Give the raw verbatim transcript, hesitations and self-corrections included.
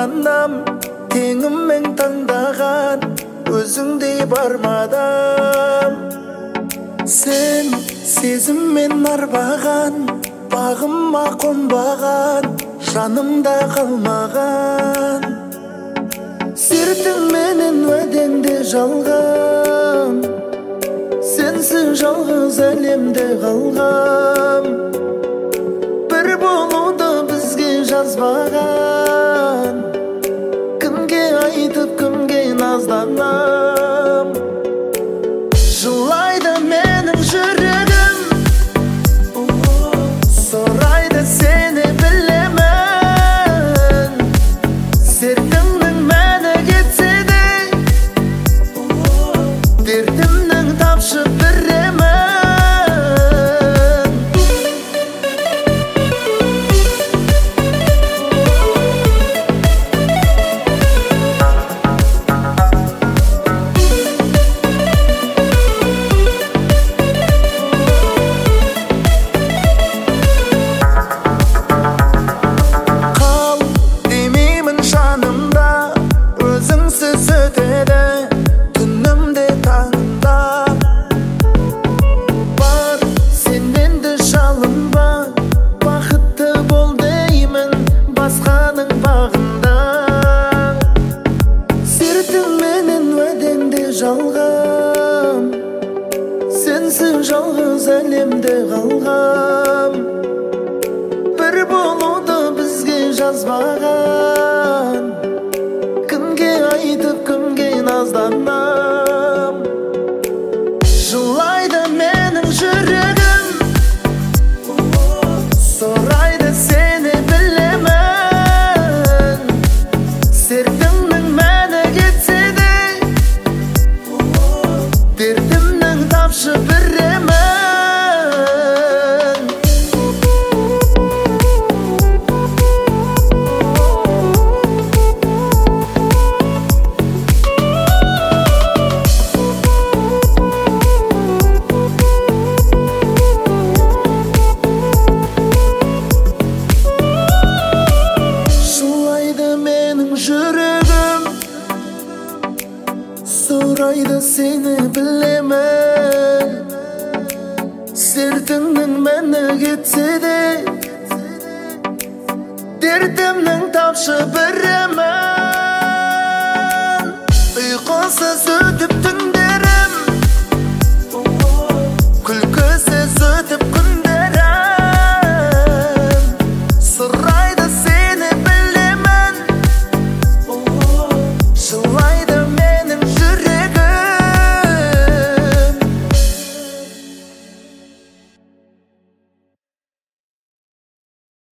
анам теңіммен таңдаған өзіңдей бармадам. Сен сезіммен арбаған, бағыма қонбаған, жанымда қалмаған. Сертіңменен уәдеңде жалған, сенсіз жалғыз әлемде қалғам. Бір болуды бізге жазбаған, кімге айтып кімге назданам. Жылайды менің жүрегім, сұрайды сені білемін. Сертіңнің мәні кетсе де, дертімнің тапшы біремін. Жалғам, сенсіз жалғыз әлемде қалғам. Бір болуды бізге жазбаған, кімге айтып кімге назданам. Жылайды менің жүрегім, сұрайды сені білемін. Сертіңнің мәні кетсе де, дертімнің тапшы біремін. Жылайды менің жүрегім, сұрайды сені білемін. Сертіңнің мәні кетсе де, дертімнің тапшы біремін.